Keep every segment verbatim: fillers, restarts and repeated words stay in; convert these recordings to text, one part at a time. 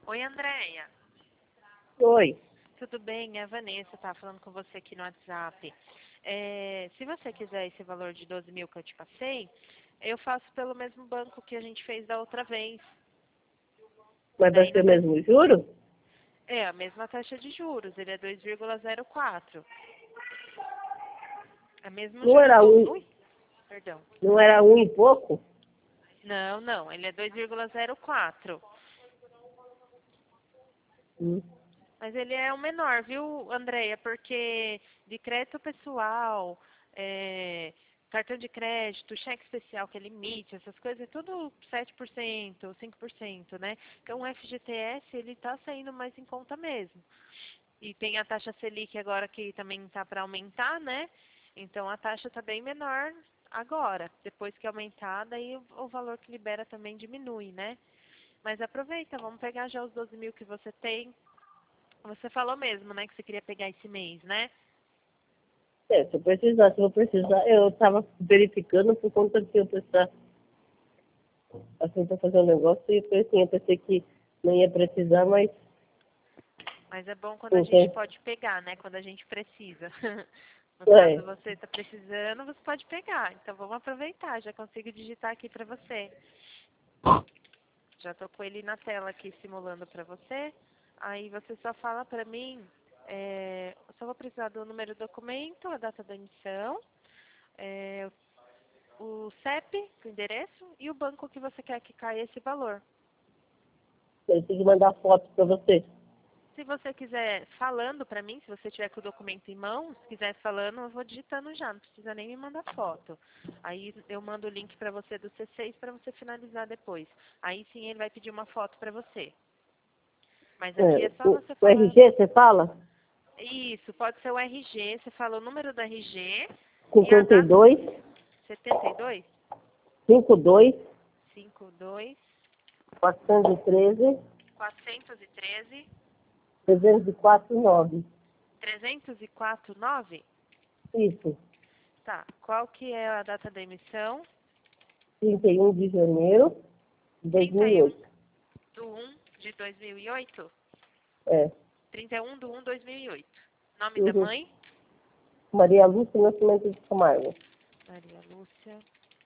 Oi, Andréia. Oi. Tudo bem? É a Vanessa, tá falando com você aqui no WhatsApp. É, se você quiser esse valor de doze mil que eu te passei, eu faço pelo mesmo banco que a gente fez da outra vez. Mas vai Daí ser não o pre- mesmo juro? É a mesma taxa de juros, ele é dois vírgula zero quatro. É mesmo Não juro era do... um, Ui, perdão. não era um e pouco? Não, não, ele é dois vírgula zero quatro. Hum. Mas ele é o menor, viu, Andréia? Porque de crédito pessoal, é, cartão de crédito, cheque especial que é limite, essas coisas, é tudo sete por cento, cinco por cento, né? Então o F G T S, ele está saindo mais em conta mesmo. E tem a taxa Selic agora que também está para aumentar, né? Então a taxa está bem menor agora. Depois que aumentar, daí o, o valor que libera também diminui, né? Mas aproveita, vamos pegar já os doze mil que você tem. Você falou mesmo, né, que você queria pegar esse mês, né? É, se eu precisar, se eu precisar, eu estava verificando por conta que eu precisar, assim, para fazer um negócio, e foi assim, eu pensei que não ia precisar, mas Mas é bom quando a não gente tem. pode pegar, né? Quando a gente precisa. No caso, É, você está precisando, você pode pegar. Então, vamos aproveitar. Já consigo digitar aqui para você. Já tô com ele na tela aqui, simulando para você. Aí, você só fala para mim... É, eu só vou precisar do número do documento, a data da emissão, é, o C E P, o endereço, e o banco que você quer que caia esse valor. eu tenho que mandar foto para você. Se você quiser falando para mim, se você tiver com o documento em mão, se quiser falando, eu vou digitando já, não precisa nem me mandar foto. Aí eu mando o link para você do C seis para você finalizar depois. Aí sim ele vai pedir uma foto para você. Mas aqui é É, só o, você o falar. R G, você fala? Isso, pode ser o R G, você fala o número do R G e a cinquenta e data. dois, setenta e dois, cinquenta e dois, cinquenta e dois, quatrocentos e treze, quatrocentos e treze, trezentos e quatro, nove. trezentos e quatro, nove. Isso, Tá, qual que é a data da emissão? trinta e um de janeiro de dois mil trinta e e um oito. do um de dois mil e oito? É. trinta e um do um de dois mil e oito. Nome da Uhum. mãe? Maria Lúcia Nascimento de Camargo. Maria Lúcia.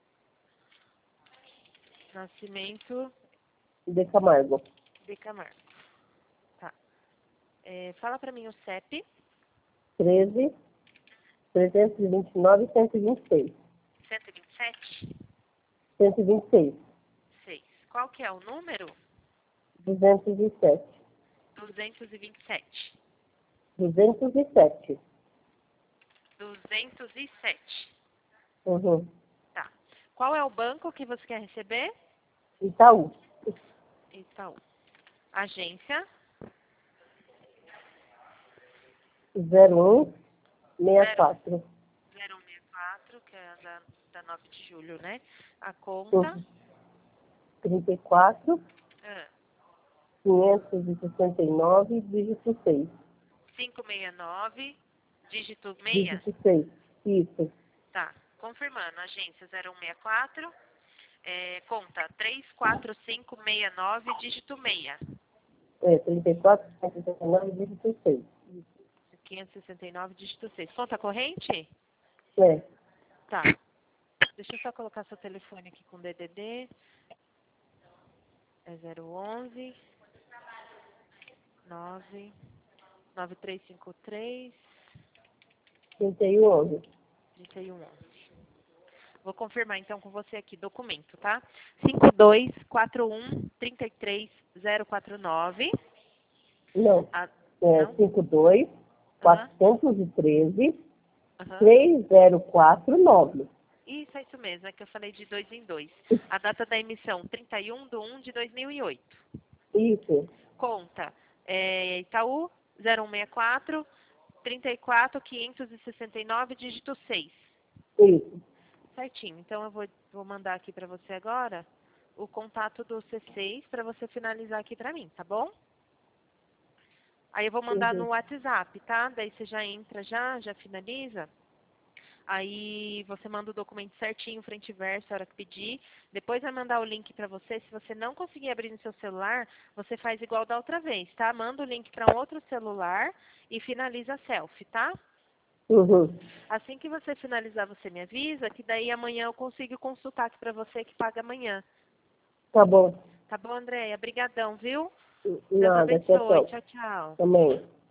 Nascimento De Camargo. de Camargo. Tá. É, fala pra mim o C E P. treze, trezentos e vinte e nove, cento e vinte e seis. cento e vinte e sete? cento e vinte e seis. seis. Qual que é o número? duzentos e sete. duzentos e vinte e sete. duzentos e sete. duzentos e sete. Uhum. Tá. Qual é o banco que você quer receber? Itaú. Itaú. Agência zero um seis zero quatro. zero um seis quatro, que é a da, da nove de julho, né? A conta. Uhum. trinta e quatro, Ah, quinhentos e sessenta e nove, dígito seis. quinhentos e sessenta e nove, dígito seis. Dígito seis. Isso. Tá. Confirmando. Agência zero um seis quatro. É, conta três quatro cinco seis nove, dígito seis. É, trinta e quatro, quinhentos e sessenta e nove, dígito seis. quinhentos e sessenta e nove, dígito seis. Conta corrente? É. Tá. Deixa eu só colocar seu telefone aqui com D D D. É zero onze nove nove três cinco três trinta e um, onze. trinta e um onze. Vou confirmar então com você aqui, documento, tá? cinco dois quatro um três três zero quatro nove. Não. Ah, É não? cinco dois, Aham, quatrocentos e treze, aham. três zero quatro nove. Isso, é isso mesmo, é que eu falei de dois em dois. A data da emissão, trinta e um de um de dois mil e oito. Isso. Conta, é, Itaú, zero um seis quatro, trinta e quatro, quinhentos e sessenta e nove, dígito seis. Isso. Certinho. Então eu vou, vou mandar aqui para você agora o contato do C seis para você finalizar aqui para mim, tá bom? Aí eu vou mandar Uhum. no WhatsApp, tá? Daí você já entra já, já finaliza. Aí você manda o documento certinho, frente e verso, a hora que pedir. Depois vai mandar o link para você. Se você não conseguir abrir no seu celular, você faz igual da outra vez, tá? Manda o link para um outro celular e finaliza a selfie, tá? Uhum. Assim que você finalizar, você me avisa, que daí amanhã eu consigo consultar aqui para você que paga amanhã. Tá bom. Tá bom, Andréia? Brigadão, viu? Deus Nada, abençoe. tchau, Tchau, tchau. também.